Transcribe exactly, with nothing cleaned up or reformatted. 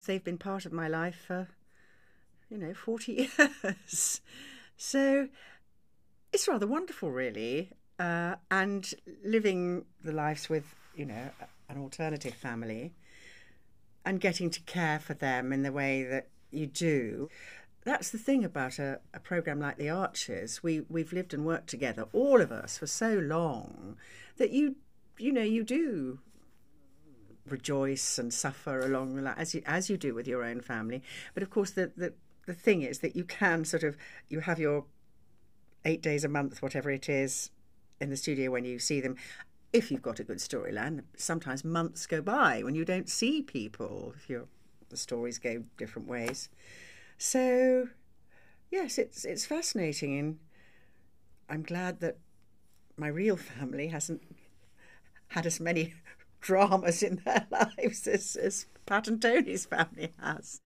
they've been part of my life for, you know, forty years. So it's rather wonderful, really. Uh, and living the lives with, you know, an alternative family and getting to care for them in the way that you do. That's the thing about a, a programme like The Archers. We, we've lived and worked together, all of us, for so long that you, you know, you do rejoice and suffer along the line, as you, as you do with your own family. But of course, the, the, the thing is that you can sort of, you have your eight days a month, whatever it is, in the studio when you see them. If you've got a good storyline, sometimes months go by when you don't see people, if your the stories go different ways. So, yes, it's it's fascinating, and I'm glad that my real family hasn't had as many dramas in their lives as, as Pat and Tony's family has.